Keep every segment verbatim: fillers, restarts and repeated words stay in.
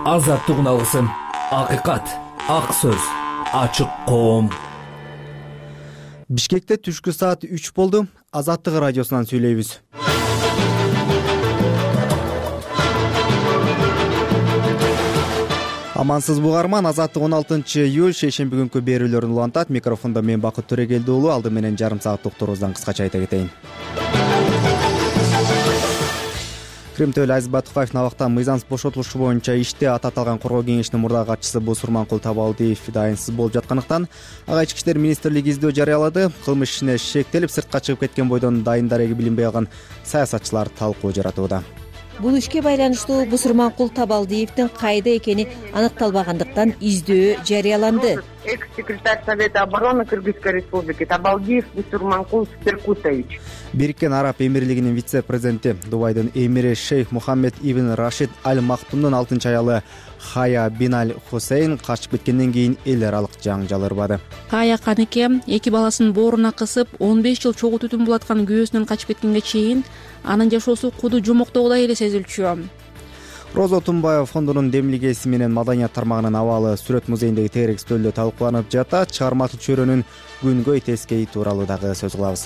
азаттык алгысым, акыйкат, ак сөз, ачык коом. Бишкекте түшкү саат үч болду. Азаттык радиосунан сүйлөйбүз. Амансыз бугарман, Азаттык он алтынчы июль шейшемби күнкү берүүлөрүн улантат. Микрофондо мен Бакыт Төрөгелди уулу. Алды менен жарым саат токторубуздан кыскача айта кетейин. Кримтөөл Азиз Батукаев Набактан мыйзамсыз бошотулушу боюнча иште аты аталган коргоо кеңешинин мурдагы катчысы Бусурманкул Табалдиев дайынсыз болуп жаткандыктан ага Ички иштер министрлиги издөө жарыялады. Кылмыш ишине шектелип сыртка чыгып кеткен бойдон дайын дареги билинбей калган саясатчылар талкуу жаратууда. Бул ишке байланыштуу Бусурманкул Табалдиевдин кайда экени аныкталбагандыктан издөө жарыяланды. Экс-секретарь Совета обороны Кыргызской республики Табалдиев Бусурманкул Спиркутович. Бириккен Араб Эмирлигинин вице-президенти, Дубайдын эмири Шейх Мухаммед ибн Рашид Аль Мактумдун алтынчы аялы Хая бин Аль Хусейн качып кеткенден кийин эл аралык жаңжал ырбады. Хая канеке эки баласын бооруна кысып он беш жыл чогуу түтүн булаткан күйөөсүнөн качып кеткенге чейин анын жашоосу куду жумоктогудай эле сезилчү. Роза Тумбаева фондунун демилги эси менен маданият тармагынын абалы Сүрөт музейиндеги тегерек стөлдө талкууланып жатат. Чыгармачыл чөйрөнүн күнгөй тескейи тууралуу дагы сөз кылабыз.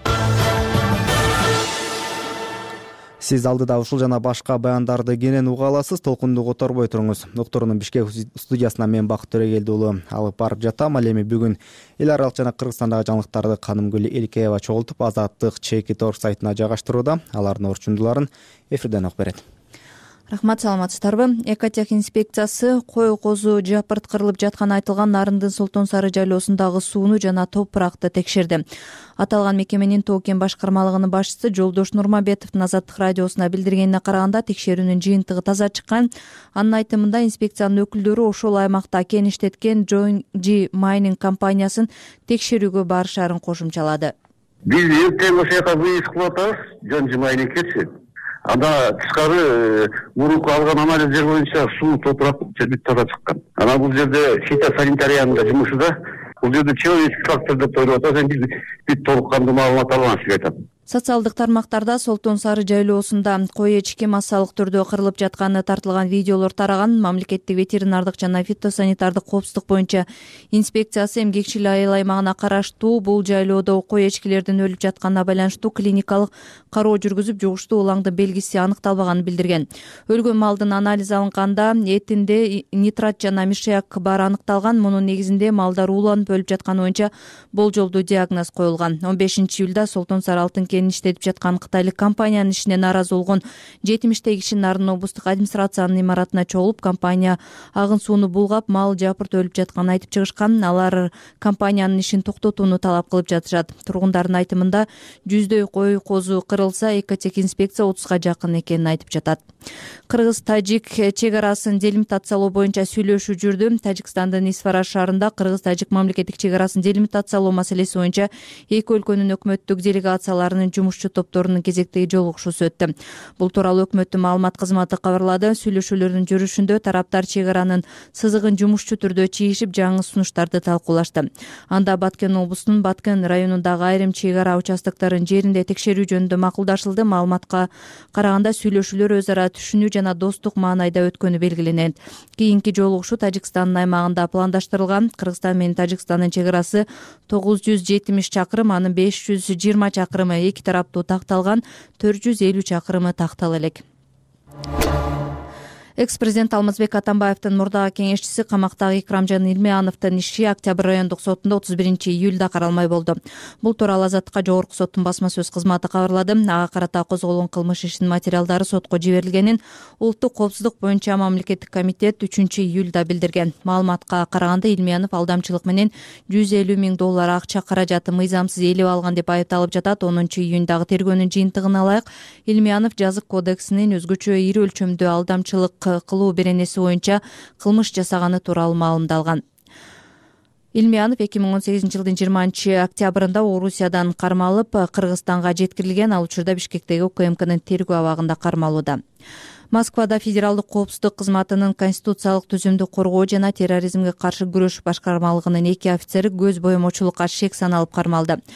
Сиз алдыда ушул жана башка баяндарды кенен уга аласыз. Толкунду которбой туруңуз. Докторунун Бишкек студиясына мен Бакыт Төрөгелди уулу алып барып жатам. Ал эми бүгүн эл аралык жана Кыргызстандагы жаңылыктарды Канымгүл Элкеева чогултуп, Азаттык чеки торг сайтына жайгаштырууда. Алардын орчундуларын эфирден окуп берет. Рахмат, саламатсыздарбы? Экотех инспекциясы кой козу жапырткырылып жатканы айтылган Нарындын Солтон Сары жайлоосундагы сууну жана топуракты текшерди. Аталган мекеменин Тоо кен башкармалыгынын башчысы Жолдош Нурмабетовдун Азаттык радиосуна билдиргенине караганда, текшерүүнүн жыйынтыгы таза чыккан. Анын айтымында инспекциянын өкүлдөрү ошол аймакта кен иштеткен Joinji Mining компаниясын текшерүүгө барышарын кошумчалады. Биз эртең ошол жака выезд кылып атабыз, Joinji Mining кетси. Анда тышкары мурунку алган анализдер боюнча суу топурак бүт таза чыккан. Анан бул жерде фитосанитариянын да жумушу да, бул жерде человеческий фактор деп ойлоп атат. Биз бүт толук кандуу маалымат алган сизге айтат. Социалдык тармактарда Солтон Сары жайлоосунда кой эчки массалык түрдө кырылып жатканы тартылган видеолор тараган. Мамлекеттик ветеринардык жана фитосанитардык коопсуздук боюнча инспекциясы эмгекчил айыл аймагына караштуу бул жайлоодо кой эчкилердин өлүп жатканына байланыштуу клиникалык кароо жүргүзүп, жугуштуу улаңдын белгиси аныкталбаганын билдирген. Өлгөн малдын анализ алынганда этинде нитрат жана мишаяк бары аныкталган. Мунун негизинде малдар ууланып өлүп жатканы боюнча болжолдуу диагноз коюлган. он бешинчи июлда Солтон Сары алтын кен иштетип жаткан кытайлык компаниянын ишине нааразы болгон жетимиштей киши Нарын облустук администрациянын имаратына чогулуп, компания агын сууну булгап, мал жапырт өлүп жатканын айтып чыгышкан. Алар компаниянын ишин токтотууну талап кылып жатышат. Тургундардын айтымында жүздөй кой козу кырылса, Экотех инспекция отузга жакын экенин айтып жатат. Кыргыз-Тажик чек арасын делимитациялоо боюнча сүйлөшүү жүрдү. Тажикстандын Исфараш шаарында Кыргыз-Тажик мамлекеттик чек арасын делимитациялоо маселеси боюнча эки өлкөнүн өкмөттүк делегацияларынын жумушчу топторунун кезектеги жолугушуусу өттү. Бул тууралуу өкмөттүн маалымат кызматы кабарлады. Сүйлөшүүлөрдүн жүрүшүндө тараптар чек аранын сызыгын жумушчу түрдө чийишип, жаңы сунуштарды талкуулашты. Анда Баткен облусунун Баткен районундагы айрым чек ара участокторун жеринде текшерүү жөнүндө макулдашылды. Маалыматка караганда сүйлөшүүлөр өз ара түшүнүү жана достук маанайда өткөнү белгиленет. Кийинки жолугушуу Тажикстандын аймагында пландаштырылган. Кыргызстан менен Тажикстандын чек арасы тогуз жүз жетимиш чакырым, анын беш жүз жыйырма чакырымы эки тараптуу такталган, төрт жүз элүү чакырымы тактала элек. Экс-президент Алмазбек Атамбаевдин мурдагы кеңешчиси камактагы Икрамжан Илмеановдун иши Октябрь райондук сотунда отуз биринчи июлда каралмай болду. Бул тууралуу Азаттыкка жогорку соттун басма сөз кызматы кабарлады. Ага карата козголгон кылмыш ишинин материалдары сотко жиберилгенин Улуттук коопсуздук боюнча мамлекеттик комитет үчүнчү июлда билдирген. Маалыматка караганда Илмеанов алдамчылык менен жүз элүү миң доллар акча каражаты мыйзамсыз ээлеп алган деп айыпталып жатат. онунчу июндагы тергөөнүн жыйынтыгына ылайык Илмеанов жазык кодексинин өзгөчө ири өлчөмдүү алдамчылык кылуу беренеси боюнча кылмыш жасаганы тууралуу маалымдалган. Илмеанов эки миң он сегизинчи жылдын жыйырманчы октябрында Орусиядан кармалып Кыргызстанга жеткирилген. Ал учурда Бишкектеги УКМКнын тергөө абагында кармалууда. Москвада Федералдык коопсуздук кызматынын конституциялык түзүмдү коргоо жана терроризмге каршы күрөш башкармалыгынын эки офицери көз боемочулукка шек саналып кармалды.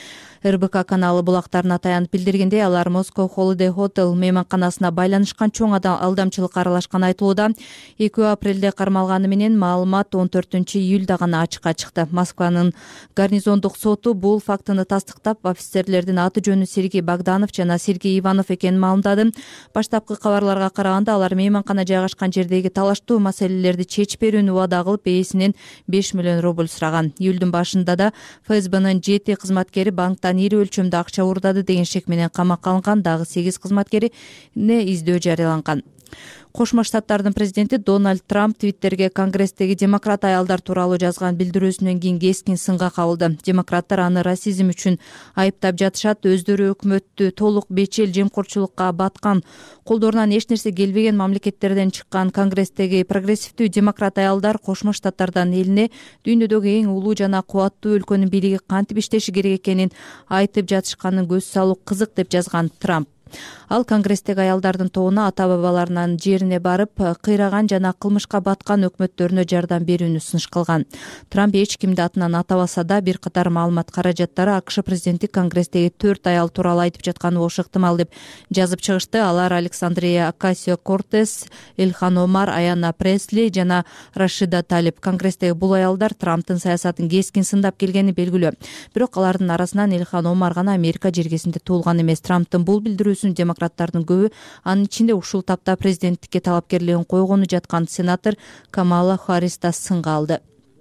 эр бэ ка каналы булактарына таянып билдиргендей, алар Moscow Holiday Hotel мейманканасына байланышкан чоң алдамчылыкка аралашкан айтылууда. экинчи апрелде кармалганы менен маалымат он төртүнчү июлда гана ачыкка чыкты. Москванын гарнизондук соту бул фактыны тастыктап, офицерлердин аты жөнү Сергей Богданов жана Сергей Иванов экенин маалымдады. Баштапкы кабарларга караганда, алар мейманкана жайгашкан жердеги талаштуу маселелерди чечип берүүнү убада кылып, ээсинен беш миллион рубль сураган. Июлдун башында да эф эс бнын жети кызматкери банктан ири өлчөмдө акча уурдады деген шек менен камакка алынган. Дагы сегиз кызматкерине издөө жарыяланган. Кошмо Штаттардын президенти Дональд Трамп Твиттерге Конгресстеги демократ аялдар тууралуу жазган билдирүүсүнөн кийин кескин сынга кабылды. Демократтар аны расизм үчүн айыптап жатышат. Өздөрү өкмөттү толук бечел жемкорчулукка баткан, колдорунан эч нерсе келбеген мамлекеттерден чыккан Конгресстеги прогрессивдүү демократ аялдар Кошмо Штаттардан элине дүйнөдөгү эң улуу жана кубаттуу өлкөнүн бийлиги кантип иштеши керек экенин айтып жатышканын көз салуу кызык деп жазган Трамп. Ал Конгресстеги аялдардын тобуна ата-бабаларынын жерине барып, кыйраган жана кылмышка баткан өкмөттөрүнө жардам берүүнү сунуш кылган. Трамп эч кимди атынан атабаса да, бир катар маалымат каражаттары АКШ президенти Конгресстеги төрт аял тууралуу айтып жатканы болушу ыктымал деп жазып чыгышты. Алар Александрия Окасио-Кортес, Илхан Омар, Аяна Пресли жана Рашида Талиб. Конгресстеги бул аялдар Трамптын саясатын кескин сындап келгени белгилүү. Бирок алардын арасынан Илхан Омар гана Америка жергесинде туулган эмес. Трамптын бул билдирүүсүн демократтардын көбү, анын ичинде ушул тапта президенттикке талапкерлигин койгону жаткан сенатор Камала Харрис да сынга алды.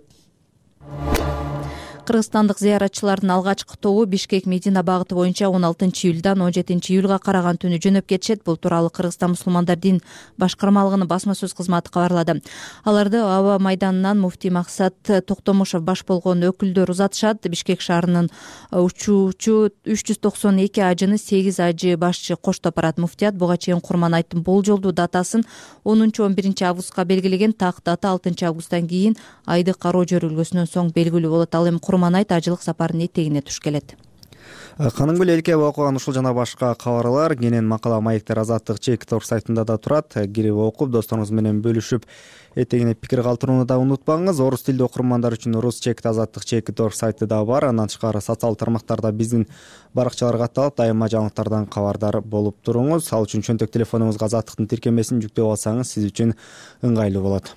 Кыргызстандык зыяратчылардын алгачкы тобу Бишкек Медина багыты боюнча он алтынчы июлдан он жетинчи июлга караган түнү жөнөп кетишет. Бул тууралуу Кыргызстан мусулмандар дин башкармалыгынын басма сөз кызматы кабарлады. Аларды аба майданынан муфтий Максат Токтомушев баш болгон өкүлдөр узатышат. Бишкек шаарынын учуучу үч жүз токсон эки ажыны сегиз ажы башчы коштоп барат. Муфтият буга чейин Курманайттын болжолдуу датасын онунчу он биринчи августка белгилеген. Так дата алтынчы августтан кийин айды кароо көрүлгөсүнөн соң белгилүү болот. Ал эми Курманайт ажылык сапарынын этегине туш келет. Канынгүл элке окуган ушул жана башка кабарлар кенен макала маектер Азаттык чек ток сайтында да турат. Кирип окуп, досторуңуз менен бөлүшүп, этегине пикир калтырууну да унутпаңыз. Орус тилдүү окурмандар үчүн Рус чек Азаттык чек ток сайты да бар. Андан тышкары социалдык тармактарда биздин баракчаларга катталып, дайыма жаңылыктардан кабардар болуп туруңуз. Ал үчүн чөнтөк телефонуңузга Азаттыктын тиркемесин жүктөп алсаңыз, сиз үчүн ыңгайлуу болот.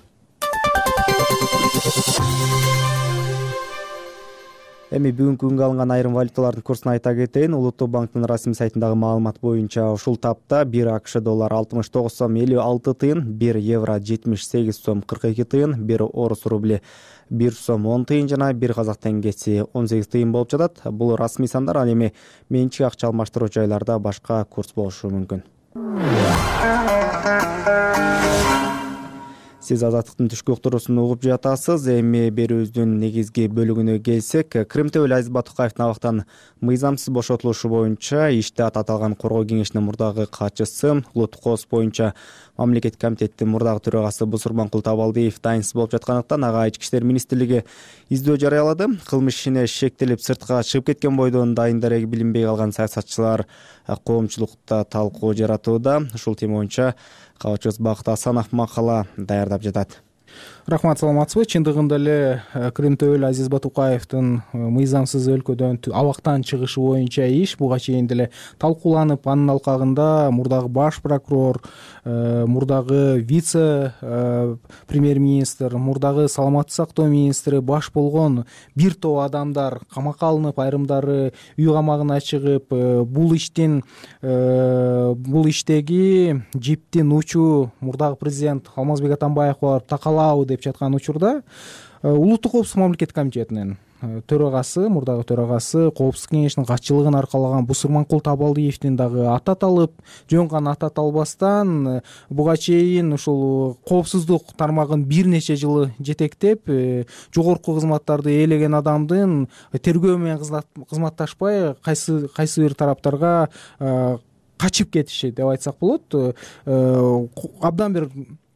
Эми бүгүнкү күнгө алынган айрым валюталардын курсун айта кетейин. Улуттук банктын расмий сайтындагы маалымат боюнча ушул тапта бир АКШ доллар алтымыш тогуз сом элүү алты тыйын, бир евро жетимиш сегиз сом кырк эки тыйын, бир орус рубли бир сом он тыйын жана бир казак теңгеси он сегиз тыйын болуп жатат. Бул расмий сандар. Ал эми менчик акча алмаштыруу жайларда башка курс болушу мүмкүн. Сиз Азаттыктын түшкү уктуруусун угуп жатасыз. Эми берүүбүздүн негизги бөлүгүнө келсек, Крим Төбөл Азиз Батукаевдин абактан мыйзамсыз бошотулушу боюнча иште аталган коргоо кеңешинин мурдагы катчысы, улуттук коопсуздук боюнча мамлекеттик комитеттин мурдагы төрагасы Бусурманкул Табалдиев дайынсыз болуп жаткандыктан ага Ички иштер министрлиги издөө жарыялады. Кылмыш ишине шектелип сыртка чыгып кеткен бойдон дайын дареги билинбей калган саясатчылар коомчулукта талкуу жаратууда. Ушул тема боюнча кабарчыбыз Бакыт Асанов макала даярдап жатат. Рахмат, саламатсызбы. Чындыгында эле Крим Төбөл Азиз Батукаевдин мыйзамсыз өлкөдөн абактан чыгышы боюнча иш буга чейин деле талкууланып, анын алкагында мурдагы баш прокурор, мурдагы вице премьер-министр, мурдагы саламаттык сактоо министри баш болгон бир топ адамдар камакка алынып, айрымдары үй камагына чыгып, бул иштин бул иштеги жиптин учу мурдагы президент Алмазбек Атамбаевге барып такалабы деп жаткан учурда улуттук коопсуздук мамлекеттик комитетинин төрагасы, мурдагы төрагасы, коопсуздук кеңешинин катчылыгын аркалаган Бусурманкул Табалдиевдин дагы аты аталып, жөн гана аты аталбастан буга чейин ушул коопсуздук тармагын бир нече жылы жетектеп, жогорку кызматтарды ээлеген адамдын тергөө менен кызматташпай кайсы кайсы бир тараптарга качып кетиши деп айтсак болот. Абдан бир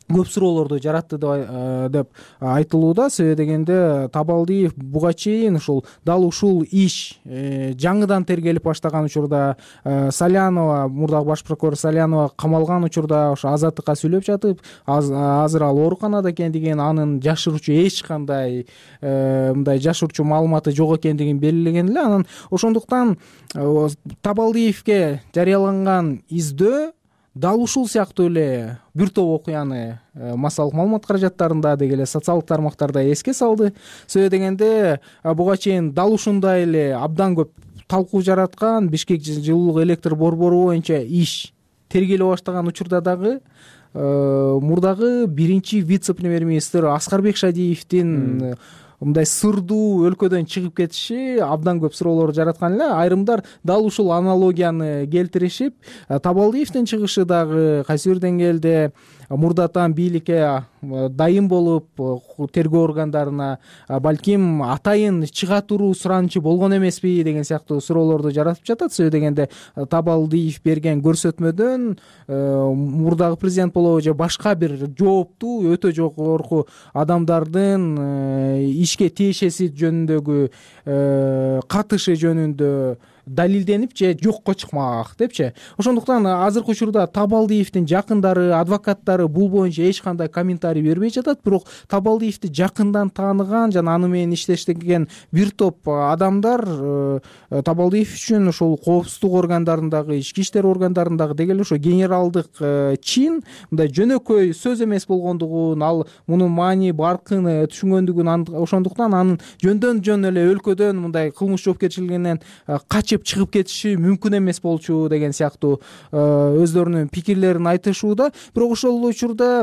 көп суроолорду жаратты деп айтылууда. Себеби дегенде Табалдиев буга чейин ушул дал ушул иш жаңыдан тергелип баштаган учурда Салянова, мурдагы баш прокурор Салянова камалган учурда ошо Азаттыкка сүйлөп жатып, азыр ал ооруканада экендигин, анын жашыруучу эч кандай мындай жашыруучу маалыматы жок экендигин белгилеген эле. Анан ошондуктан Табалдиевке жарыяланган издөө дал ушул сыяктуу эле бир топ окуяны массалык маалымат каражаттарында деги эле социалдык тармактарда эске салды. Себеби дегенде буга чейин дал ушундай эле абдан көп талкуу жараткан Бишкек жылуулук электр борбору боюнча иш тергеле баштаган учурда дагы мурдагы биринчи вице-премьер-министр Аскарбек Шадиевдин мындай сырдуу өлкөдөн чыгып кетиши абдан көп суроолор жараткан эле. Айрымдар дал ушул аналогияны келтиришип, Табалдиевдин чыгышы дагы кайсы бир деңгээлде мурдатан бийликке дайым болуп тергөө органдарына балким атайын чыга туруу суранычы болгон эмеспи деген сыяктуу суроолорду жаратып жатат. Себеби дегенде Табалдиев берген көрсөтмөдөн мурдагы президент болобу же башка бир жооптуу өтө жогорку адамдардын ишке тиешеси жөнүндөгү катышы жөнүндө далилденип же жокко чыкмак депчи. Ошондуктан азыркы учурда Табалдиевдин жакындары, адвокаттары бул боюнча эч кандай комментарий бербей жатат. Бирок Табалдиевди жакындан тааныган жана аны менен иштештеген бир топ адамдар Табалдиев үчүн ошол коопсуздук органдарындагы, ички иштер органдарындагы деги эле ошо генералдык чин мындай жөнөкөй сөз эмес болгондугун, ал мунун маани баркын түшүнгөндүгүн, ошондуктан анын жөндөн жөн эле өлкөдөн мындай кылмыш жоопкерчилигинен качып чыгып кетиши мүмкүн эмес болчу деген сыяктуу өздөрүнүн пикирлерин айтышууда. Бирок ошол учурда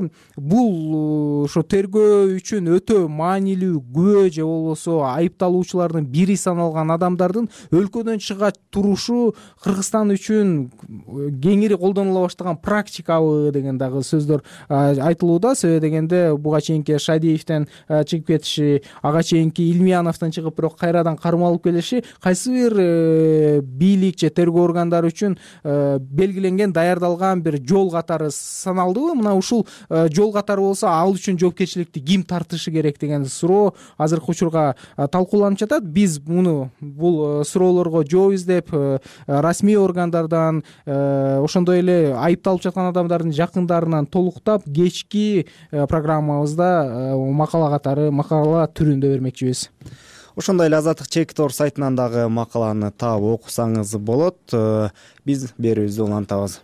бул ошо тергөө үчүн өтө маанилүү күбө же болбосо айыпталуучулардын бири саналган адамдардын өлкөдөн чыга турушу Кыргызстан үчүн кеңири колдонула баштаган практикабы деген дагы сөздөр айтылууда. Себеби дегенде буга чейинки Шадиевден чыгып кетиши, ага чейинки Илмияновдон чыгып бирок кайрадан кармалып келиши кайсы бир бийлик же тергөө органдары үчүн белгиленген, даярдалган бир жол катары саналдыбы? Мына ушул жол катары болсо ал үчүн жоопкерчиликти ким тартышы керек деген суроо азыркы учурга талкууланып жатат. Биз муну бул суроолорго жооп издеп расмий органдардан, ошондой эле айыпталып жаткан адамдардын жакындарынан толуктап кечки программабызда макала катары, макала түрүндө бермекчибиз. Ошондой эле Азаттык Чекитор сайтынан дагы макаланы таап окусаңыз болот. Биз берүүбүздү улантабыз.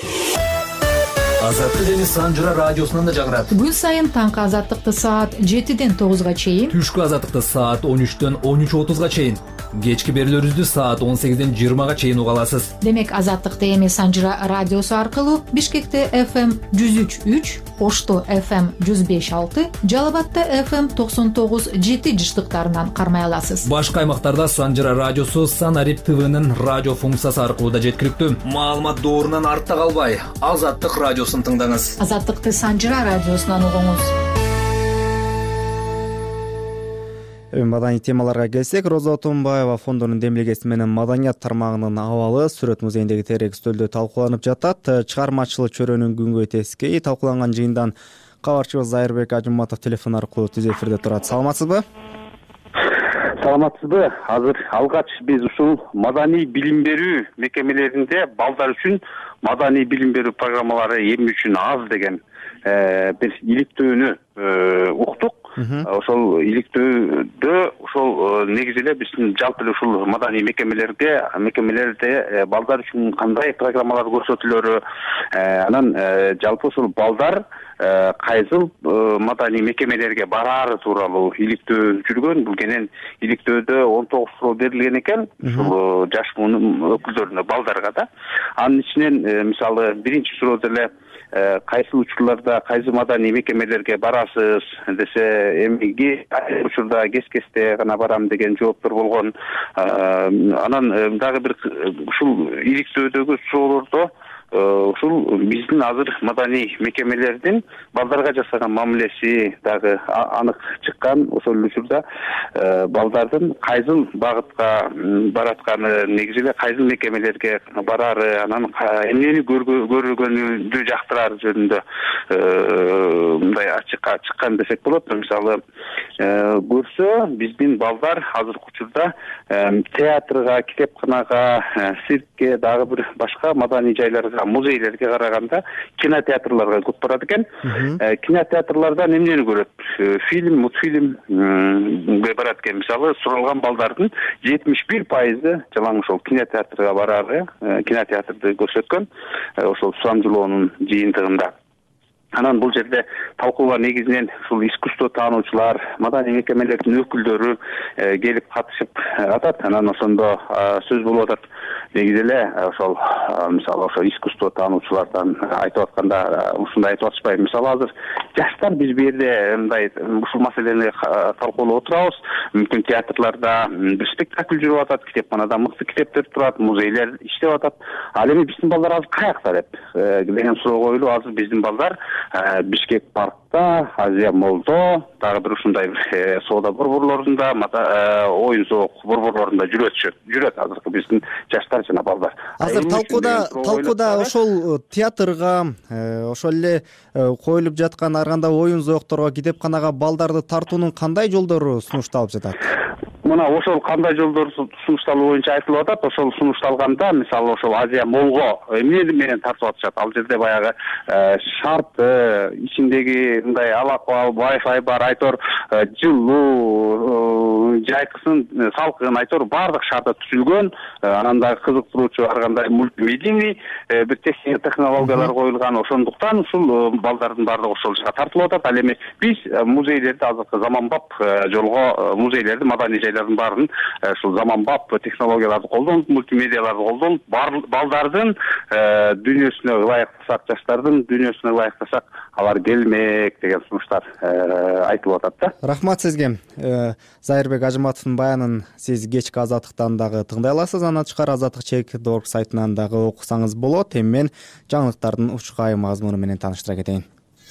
Азаттык жана Санжыра радиосунан да жаңырат. Күн сайын таңкы Азаттыкты саат жетиден тогузга чейин, түшкү Азаттыкты саат он үчтөн он үч отузга чейин, кечки берүүлөрүбүздү саат он сегизден жыйырмага чейин уга аласыз. Демек Азаттыкты эми Санжыра радиосу аркылуу Бишкекте эф эм жүз үч үч, Ошто эф эм жүз беш алты, Жалал Абадта эф эм токсон тогуз жети жыштыктарынан кармай аласыз. Башка аймактарда Санжыра радиосу Санарип ТВнын радио функциясы аркылуу да жеткиликтүү. Маалымат доорунан артта калбай, Азаттык радиосун тыңдаңыз. Азаттыкты Санжыра радиосунан угуңуз. Маданий темаларга келсек, Роза Отунбаева фондунун демилгеси менен маданият тармагынын абалы Сүрөт музейиндеги терек стөлдө талкууланып жатат. Чыгармачылык чөрөнүн күнгө тескей талкууланган жыйындан кабарчыбыз Зайырбек Ажыматов телефон аркылуу түз эфирде турат. Саламатсызбы? Саламатсызбы? Азыр алгач биз ушул маданий билим берүү мекемелеринде балдар үчүн маданий билим берүү программалары эми үчүн аз деген бир иликтөөнү уктук. Ошол иликтөөдө ошол негизи эле биздин жалпы эле ушул маданий мекемелерде мекемелерде балдар үчүн кандай программалар көрсөтүлөрү, анан жалпы ушул балдар кайсыл маданий мекемелерге бараары тууралуу иликтөө жүргөн. Бул кенен иликтөөдө он тогуз суроо берилген экен ушул жаш муун өкүлдөрүнө, балдарга да. Анын ичинен мисалы биринчи суроо деле кайсы учурларда кайсы маданий мекемелерге барасыз десе, эмиги учурда кес-кесте гана барам деген жооптор болгон. Анан дагы бир ушул иликтөөдөгү суроолордо ушул биздин азыр маданий мекемелердин балдарга жасаган мамилеси дагы анык чыккан. Ошол учурда балдардын кайсыл багытка баратканы, негизи эле кайсыл мекемелерге барары, анан эмнени көргөнү жактырары жөнүндө мындай ачыкка чыккан десек болот. Мисалы көрсө биздин балдар азыркы учурда театрга, китепканага, циркке, дагы бир башка маданий жайларга, музейлерге караганда кинотеатрларга көп барат экен. Кинотеатрлардан эмнени көрөт? Фильм, мультфильмге барат экен. Мисалы суралган балдардын жетимиш бир пайызы жалаң ошол кинотеатрга барары, кинотеатрды көрсөткөн ошол Суамжылоонун жыйынтыгында. Анан бул жерде талкууга негизинен ушул искусство таануучулар, маданий мекемелердин өкүлдөрү келип катышып атат. Анан ошондо сөз болуп атат. Негизи эле ошол мисалы ошо искусство таануучулардан айтып атканда ушундай айтып атышпайбы? Мисалы азыр жаштар биз бу жерде мындай ушул маселени талкуулап отурабыз. Мүмкүн театрларда бир спектакль жүрүп атат, китепканада мыкты китептер турат, музейлер иштеп атат. Ал эми биздин балдар азыр каякта деп деген суроо коюлуп, азыр биздин балдар Бишкек паркта, Азия моллдо, дагы бир ушундай бир соода борборлорунда, оюн зоок борборлорунда жүрөт. Жүрөт азыркы биздин жаштар жана балдар. Азыр талкууда талкууда ошол театрга, ошол эле коюлуп жаткан ар кандай оюн зоокторго, китепканага балдарды тартуунун кандай жолдору сунушталып жатат? Мына ошол кандай жолдор сунушталуу боюнча айтылып атат. Ошол сунушталганда, мисалы ошол Азия моллго эмне менен тартып атышат? Ал жерде баягы шарты, ичиндеги мындай алакабал, Wi-Fi бар, айтор жылуу, жайкысын, салкын, айтор баардык шарты түзүлгөн. Анан дагы кызыктыруучу ар кандай мультимедийный бир технологиялар коюлган. Ошондуктан ушул балдардын баардыгы ошол жака тартылып атат. Ал эми биз музейлерди азыркы заманбап жолго, музейлерди, маданий жайлардын баарын ушул заманбап технологияларды колдонуп, мультимедияларды колдонуп, балдардын дүйнөсүнө ылайыктасак, жаштардын дүйнөсүнө ылайыктасак, алар келмек деген сунуштар айтылып атат да. Рахмат сизге. Зайырбек Ажыматовдун баянын сиз кечки Азаттыктан дагы тыңдай аласыз. Анан тышкары азаттык чек точка орг сайтынан дагы окусаңыз болот. Эми мен жаңылыктардын учкай мазмуну менен тааныштыра кетейин.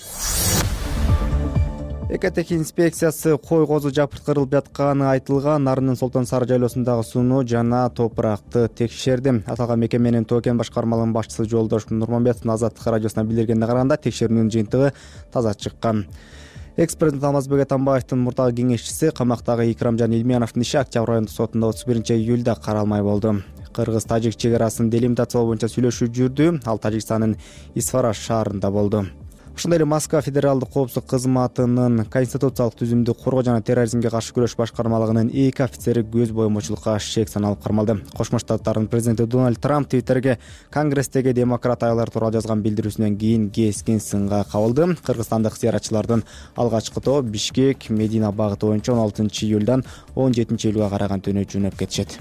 Экотех инспекциясы кой козу жапырткырылып жатканы айтылган Нарындын Солтон Сары жайлоосундагы сууну жана топуракты текшерди. Аталган мекеменин Тоо кен башкармалыгынын башчысы Жолдош Нурманбетовдун Азаттык радиосуна билдиргенине караганда, текшерүүнүн жыйынтыгы таза чыккан. Экс-президент Алмазбек Атамбаевдин мурдагы кеңешчиси камактагы Икрамжан Илмияновдун иши Октябрь айындын сотунда отуз биринчи июлда каралмай болду. Кыргыз-тажик чек арасын делимитациялоо боюнча сүйлөшүү жүрдү. Ал Тажикстандын Исфараш шаарында болду. Ошондой эле Москва федералдык коопсуздук кызматынын конституциялык түзүмдү коргоо жана терроризмге каршы күрөш башкармалыгынын эки офицери көз боемочулукка шек саналып кармалды. Кошмо Штаттардын президенти Дональд Трамп Твиттерге Конгресстеги демократ аялдар тууралуу жазган билдирүүсүнөн кийин кескен сынга кабылды. Кыргызстандык зыяратчылардын алгачкы тобу Бишкек, Медина багыты боюнча он алтынчы июлдан он жетинчи июлга караган түнү жөнөп кетишет.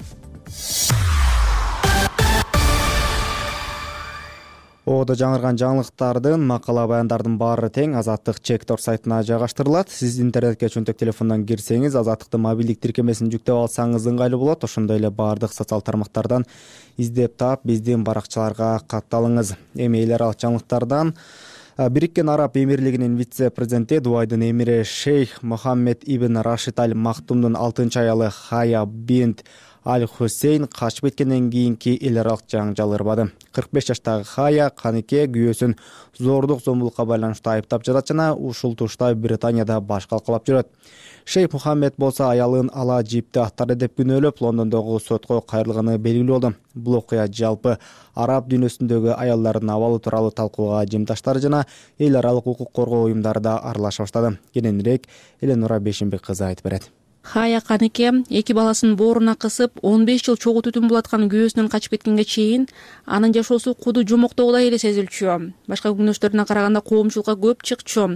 Оодо жаңырган жаңылыктардын, макала баяндардын баары тең Азаттык чек точка орг сайтына жайгаштырылат. Сиз интернетке чөнтөк телефондон кирсеңиз, Азаттыктын мобилдик тиркемесин жүктөп алсаңыз ыңгайлуу болот. Ошондой эле баардык социал тармактардан издеп таап, биздин баракчаларга катталыңыз. Эми эл аралык жаңылыктардан Бириккен Араб Эмирлигинин вице-президенти Дубайдын эмири Шейх Мухаммед ибн Рашид аль Мактумдун алтынчы аялы Хая бинт Аль-Хусейн качып кеткенден кийинки эл аралык жаңжал ырбады. кырк беш жаштагы Хая Канике күйөөсүн зордук зомбулукка байланыштуу айыптап жатат жана ушул тушта Британияда баш калкалап жүрөт. Шейх Мухаммед болсо аялын ала жипти аттады деп күнөөлөп Лондондогу сотко кайрылганы белгилүү болду. Бул окуя жалпы араб дүйнөсүндөгү аялдардын абалы тууралуу талкууга жымдаштар жана эл аралык укук коргоо уюмдары да аралаша баштады. Кененирээк Эленура Бешимбек кызы айтып берет. Хая Канике эки баласын бооруна кысып он беш жыл чогуу түтүн булаткан күйөөсүнөн качып кеткенге чейин анын жашоосу куду жомоктогудай эле сезилчү. Башка күндөштөрүнө караганда коомчулукка көп чыкчу.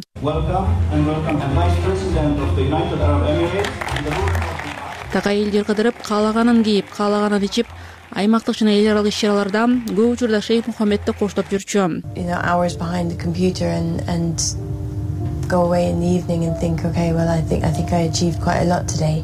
Такай элдер кыдырып, каалаганын кийип, каалаганын ичип, аймактык жана эл аралык иш-чараларда көп учурда Шейх Мухаммедти коштоп жүрчү. Go away in the evening and think, okay, well, I think I think I achieved quite a lot today.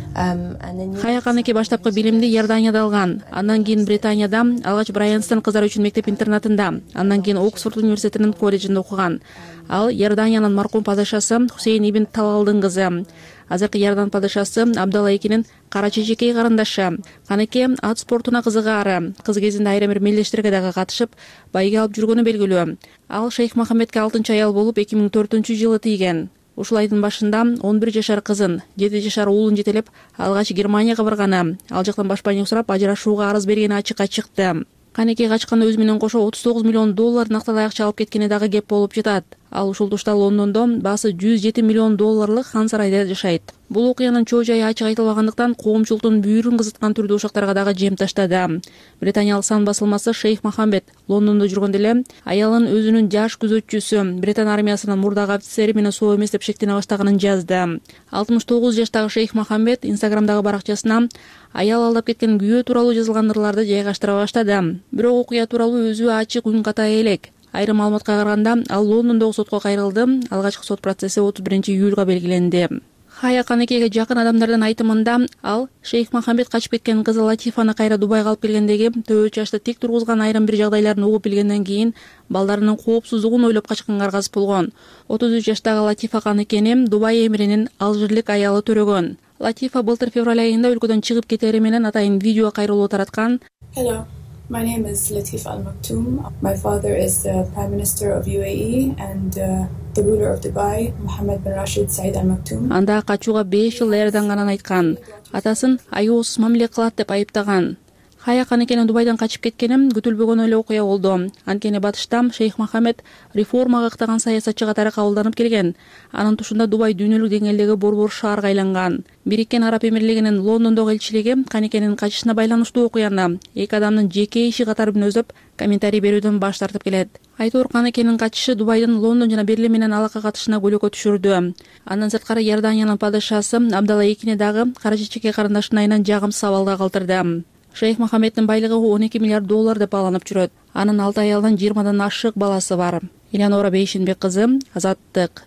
Хая Канеке баштапкы билимди Иорданияда алган. Андан кийин Британияда, алгач Брайанстон кыздар үчүн мектеп интернатында, андан кийин Оксфорд университетинин колледжинде окуган. Ал Иорданиянын маркум падышасы Хусейн ибн Талалдын кызы. Азыркы Иордан падышасы Абдалла экинин кара чечекей карындашы. Канеке ат спортуна кызыгаары. Кыз кезинде айрым бир мелдештерге дагы катышып, байге алып жүргөнү белгилүү. Ал Шейх Мохаммедке алтынчы аял болуп эки миң төртүнчү жылы тийген. Ушул айдын башында он бир жашар кызын, жети жашар уулун жетелеп, алгач Германияга барганы. Ал жактан башпайнек сурап, ажырашууга арыз бергени ачыкка чыкты. Канеке качканда өзү менен кошо отуз тогуз миллион доллар накталай акча алып кеткени дагы кеп болуп жатат. Ал ушул тушта Лондондо баасы жүз жети миллион долларлык хан сарайда жашайт. Бул окуянын чоо жайы ачык айтылбагандыктан коомчулуктун бүйүрүн кызыткан түрдө ушактарга дагы жем таштады. Британиялык сан басылмасы Шейх Мохаммед Лондондо жүргөндө эле аялын өзүнүн жаш күзөтчүсү, Британ армиясынын мурдагы офицери менен соо эмес деп шектене баштаганын жазды. алтымыш тогуз жаштагы Шейх Мохаммед Инстаграмдагы баракчасына аял алдап кеткен күйөө тууралуу жазылган ырларды жайгаштыра баштады. Бирок окуя тууралуу өзү ачык үн ката элек. Айрым маалыматка караганда, ал Лондондогу сотко кайрылды. Алгачкы сот процесси отуз биринчи июлга белгиленди. Хая Канекеге жакын адамдардын айтымында, ал Шейх Мохаммед качып кеткен кызы Латифаны кайра Дубайга алып келгендеги төбө чачты тик тургузган айрым бир жагдайларын угуп билгенден кийин балдарынын коопсуздугун ойлоп качканга аргасыз болгон. отуз үч жаштагы Латифа Канекени Дубай эмиринин алжирлик аялы төрөгөн. Латифа былтыр февраль айында өлкөдөн чыгып кетери менен атайын видео кайрылуу тараткан. Hello, my name is Latifa Al Maktoum. My father is the Prime Minister of U A E and uh, the ruler of Dubai, Mohammed bin Rashid Said Al Maktoum. Анда качууга беш жыл даярданганын айткан. Атасын аюусуз мамиле кылат деп айыптаган. Хая Канекенин Дубайдан качып кеткени күтүлбөгөн эле окуя болду. Анткени батышта Шейх Мохаммед реформага ыктаган саясатчы катары кабылданып келген. Анын тушунда Дубай дүйнөлүк деңгээлдеги борбор шаарга айланган. Бириккен Араб Эмирлигинин Лондондогу элчилиги Канекенин качышына байланыштуу окуяны эки адамдын жеке иши катары мүнөздөп комментарий берүүдөн баш тартып келет. Айтор Канекенин качышы Дубайдын Лондон жана Берлин менен алака катышына көлөкө түшүрдү. Андан сырткары Иорданиянын падышасы Абдалла экини дагы кара чечекей карындашынын айынан жагымсыз абалда калтырды. Шейх Мохаммеддин байлыгы он эки миллиард доллар деп бааланып жүрөт. Анын алты аялдан жыйырмадан ашык баласы бар. Элеонора Бейшинбек кызы, Азаттык.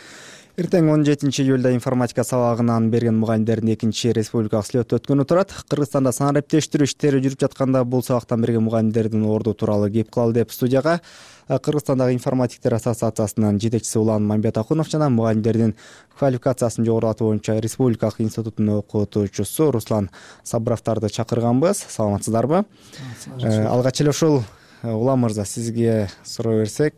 Эртең он жетинчи июлда информатика сабагынан берген мугалимдердин экинчи республикалык слёту өткөнү турат. Кыргызстанда санариптештирүү иштери жүрүп жатканда бул сабактан берген мугалимдердин орду тууралуу кеп калды деп студияга Кыргызстандагы информатиктер ассоциациясынын жетекчиси Улан Мамбетакунов жана мугалимдердин квалификациясын жогорулатуу боюнча республикалык институтунун окутуучусу Руслан Сабыровдарды чакырганбыз. Саламатсыздарбы? Алгач эле ушул Улан мырза, сизге суроо берсек,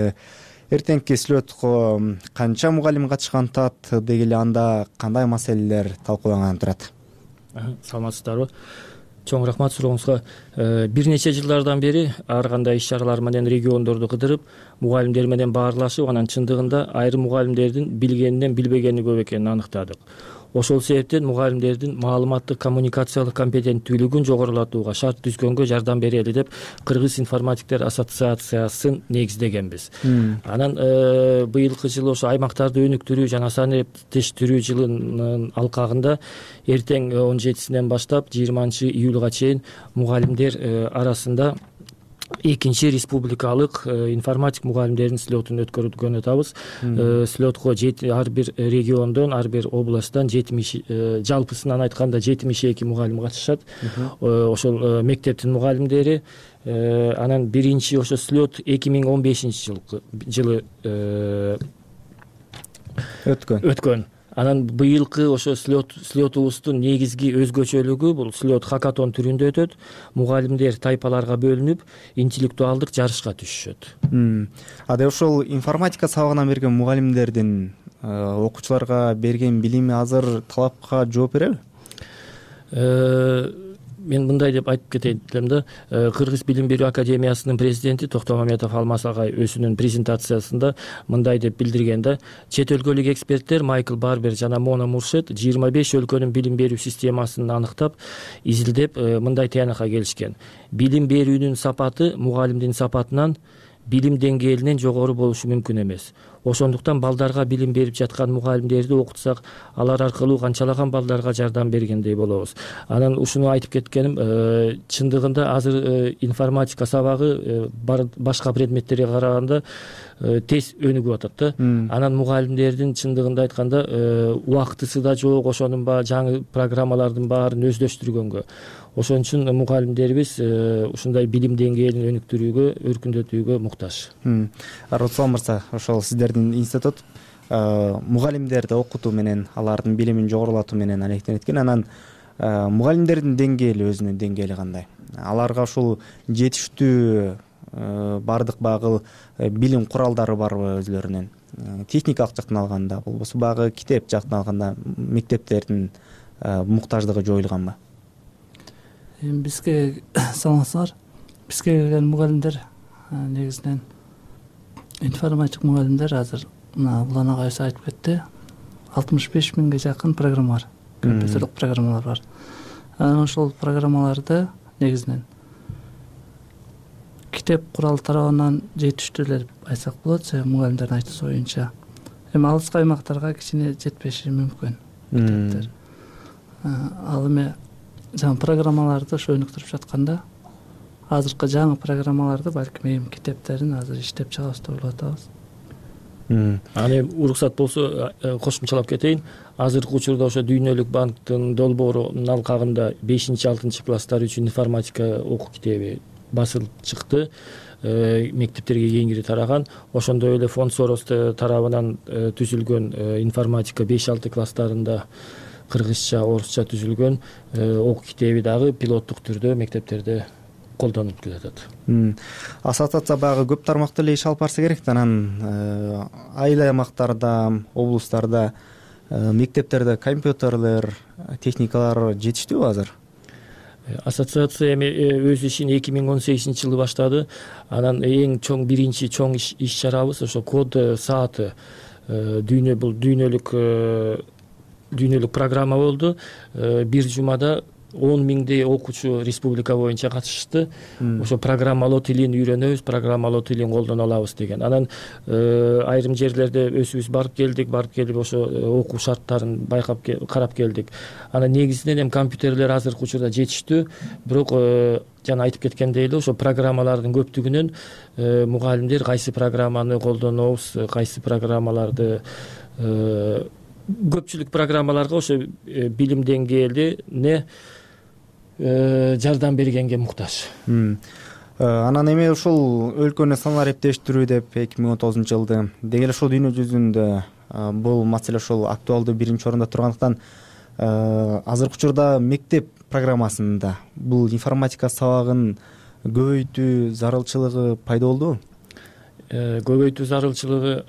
эртеңки слётко канча мугалим катышкантат, деги эле анда кандай маселелер талкууланган турат? Саламатсыздарбы? Чоң рахмат сурооңузга. Бир нече жылдардан бери ар кандай иш чаралар менен региондорду кыдырып, мугалимдер менен баарлашып, анан чындыгында айрым мугалимдердин билгенинен билбегени көп экенин аныктадык. Ошол себептен мугалимдердин маалыматтык коммуникациялык компетенттүүлүгүн жогорулатууга шарт түзгөнгө жардам берели деп Кыргыз информатиктер ассоциациясын негиздегенбиз. Анан быйылкы жылы ошо аймактарды өнүктүрүү жана санариптештирүү жылынын алкагында эртең он жетисинен баштап жыйырманчы июлга чейин мугалимдер арасында экинчи республикалык информатик мугалимдердин слётун өткөргөн атабыз. Слётко ар бир региондон, ар бир областтан жетимиш, жалпысынан айтканда жетимиш эки мугалим катышат. Ошол мектептин мугалимдери. Анан биринчи ошо слёт эки миң он бешинчи жылы өткөн. Өткөн. Анан быйылкы ошо слёт слётубуздун негизги өзгөчөлүгү бул слёт хакатон түрүндө өтөт. Мугалимдер тайпаларга бөлүнүп, интеллектуалдык жарышка түшүшөт. Ада ошол информатика сабагынан берген мугалимдердин окуучуларга берген билими азыр талапка жооп береби? Мен мындай деп айтып кетейин элем да, Кыргыз билим берүү академиясынын президенти Токтомаметов Алмаз агай өзүнүн презентациясында мындай деп билдирген да, чет өлкөлүк эксперттер Майкл Барбер жана Мона Муршет жыйырма беш өлкөнүн билим берүү системасын аныктап, изилдеп мындай тыянакка келишкен. Билим берүүнүн сапаты мугалимдин сапатынан билим деңгээлинен жогору болушу мүмкүн эмес. ошондуктан балдарга билим берип жаткан мугалимдерди окутсак алар аркылуу канчалаган балдарга жардам бергендей болобуз. Анан ушуну айтып кеткеним, чындыгында азыр информатика сабагы башка предметтерге караганда тез өнүгүп атат да. Анан мугалимдердин чындыгында айтканда убактысы да жок, ошонун баары жаңы программалардын баарын өздөштүргөнгө. Ошон үчүн мугалимдерибиз ушундай билим деңгээлин өнүктүрүүгө, өркүндөтүүгө муктаж. Руслан мырза, ошол сиздердин институт мугалимдерди окутуу менен, алардын билимин жогорулатуу менен алектенет экен. Анан мугалимдердин деңгээли, өзүнүн деңгээли кандай? Аларга ушул жетиштүү бардык багы билим куралдары барбы өзлөрүнүн? Техникалык жактан алганда, болбосо багы китеп жактан алганда мектептердин муктаждыгы жоюлганбы? Бизге саламатсыздар. Бизге келген мугалимдер негизинен информатик мугалимдер азыр мына Улан агайыбыз айтып кетти. алтымыш беш миңге жакын программа бар. Компьютерлик программалар бар. Анан ошол программаларды негизинен китеп курал тарабынан жетиштүү деп айтсак болот, мугалимдердин айтуусу боюнча. Эми алыскы аймактарга кичине жетпеши мүмкүн китептер. Ал эми жаңы программаларды ошо өнүктүрүп жатканда азыркы жаңы программаларды балким эми китептерин азыр иштеп чыгабыз деп ойлоп атабыз. Аны уруксат болсо кошумчалап кетейин. Азыркы учурда ошо Дүйнөлүк банктын долбоорунун алкагында бешинчи алтынчы класстар үчүн информатика окуу китеби басылып чыкты. Мектептерге кеңири тараган. Ошондой эле фонд Сорос тарабынан түзүлгөн информатика беш алты класстарында кыргызча, орусча түзүлгөн окуу китеби дагы пилоттук түрдө мектептерде колдонулуп келатат. Ассоциация багы көп тармактуу эле иш алып барса керек. Анан айыл аймактарда, облустарда, мектептерде компьютерлер, техникалар жетиштүүбү азыр? Ассоциация эми өз ишин эки миң он сегизинчи жылы баштады. Анан эң чоң биринчи чоң иш чарабыз ошо код сааты. Дүйнө бул дүйнөлүк дүйнөлүк программа болду. Бир жумада он миңдей окуучу республика боюнча катышты. Ошо программалоо тилин үйрөнөбүз, программалоо тилин колдоно алабыз деген. Анан айрым жерлерде өзүбүз барып келдик, барып келип ошо окуу шарттарын байкап карап келдик. Анан негизинен эми компьютерлер азыркы учурда жетиштүү, бирок жана айтып кеткендей эле ошо программалардын көптүгүнөн мугалимдер кайсы программаны колдонобуз, кайсы программаларды көпчүлүк программаларга ошо билим деңгээлине жардам бергенге муктаж. Анан эми ушул өлкөнү саналар эптештирүү деп эки миң он тогузунчу жылды деги эле ошол дүйнө жүзүндө бул маселе ошол актуалдуу биринчи орунда тургандыктан азыркы учурда мектеп программасында бул информатика сабагын көбөйтүү зарылчылыгы пайда болдубу? Көбөйтүү зарылчылыгы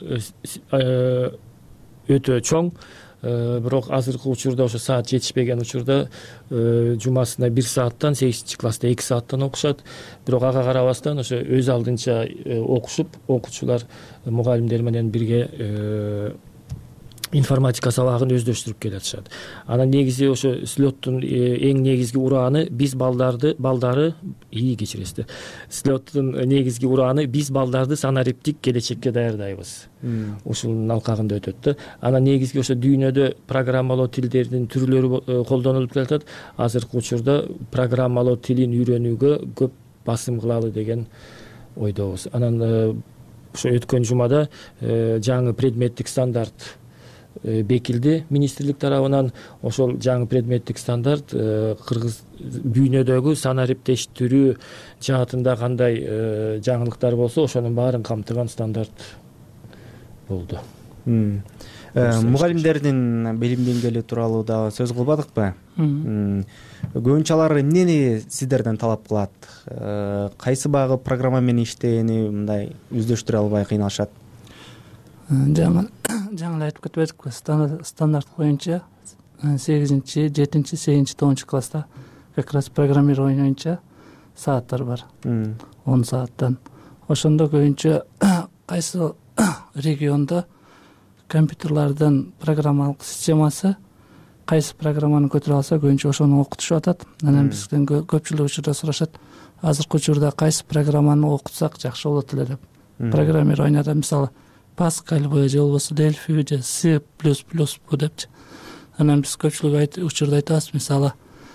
өтө чоң. Бирок азыркы учурда ошо саат жетишпеген учурда жумасына бир сааттан, сегизинчи класста эки сааттан окушат. Бирок ага карабастан ошо өз алдынча окушуп, окуучулар мугалимдер менен бирге информатика сабагын өздөштүрүп келатышат. Анан негизи ошо слеттун эң негизги урааны биз балдарды, балдары ии кечиресиздер. Слеттун негизги урааны биз балдарды санариптик келечекке даярдайбыз. Ушунун алкагында өтөт да. Анан негизги ошо дүйнөдө программалоо тилдеринин түрлөрү колдонулуп келатат. Азыркы учурда программалоо тилин үйрөнүүгө көп басым кылалы деген ойдобуз. Анан ошо өткөн жумада жаңы предметтик стандарт бекилди министрлик тарабынан. Ошол жаңы предметтик стандарт кыргыз дүйнөдөгү санариптештирүү жаатында кандай жаңылыктар болсо ошонун баарын камтыган стандарт болду. Мугалимдердин билим деңгээли тууралуу да сөз кылбадыкпы? Көбүнчө алар эмнени сиздерден талап кылат? Кайсы багы программа менен иштегени мындай өздөштүрө албай кыйналышат? Жаңы жаңы айтып кетпедикпи, стандарт боюнча сегизинчи, жетинчи, сегизинчи, тогузунчу класста как раз программирование боюнча сааттар бар. он сааттан. Ошондо көбүнчө кайсы региондо компьютерлардын программалык системасы кайсы программаны көтөрө алса көбүнчө ошону окутушуп атат. Анан бизден көпчүлүк учурда сурашат, азыркы учурда кайсы программаны окутсак жакшы болот эле деп. Программированияда мисалы паскальбы же болбосо дельфиби же с плюс плюсбу депчи. Анан биз көпчүлүк учурда айтабыз, мисалы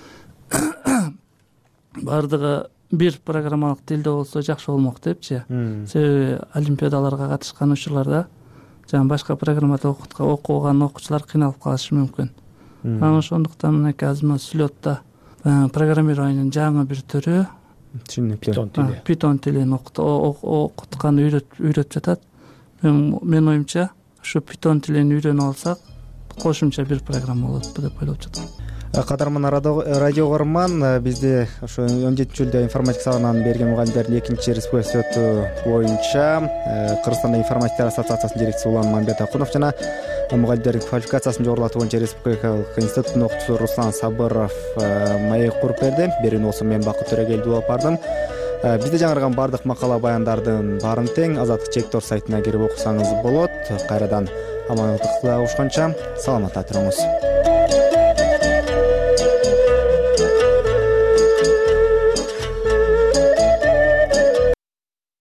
баардыгы бир программалык тилде болсо жакшы болмок депчи. Себеби олимпиадаларга катышкан учурларда жана башка программада окуган окуучулар кыйналып калышы мүмкүн. Анан ошондуктан мынакей азыр слетта программированиянын жаңы бир түрү питон тилин окуткан үйрөтүп жатат. Менин оюмча ушу питон тилин үйрөнүп алсак кошумча бир программа болот деп ойлоп жатам. Кадарман радио көрөрман, бизде ошо он жетинчи июлда информатика сабагынан берген мугалимдердин экинчи республика слету боюнча Кыргызстанда информатика ассоциациясынын жетекчиси Улан Мамбет Акунов жана мугалимдердин квалификациясын жогорулатуу боюнча Республикалык институттун окуучусу Руслан Сабыров маек куруп берди. Берүүнү болсо мен Бакыт Төрөгелди болуп бардым. Бизде жаңырган бардык макала баяндардын баарын тең Азаттык чектор сайтына кирип окусаңыз болот. Кайрадан амандыкта угушканча саламатта туруңуз.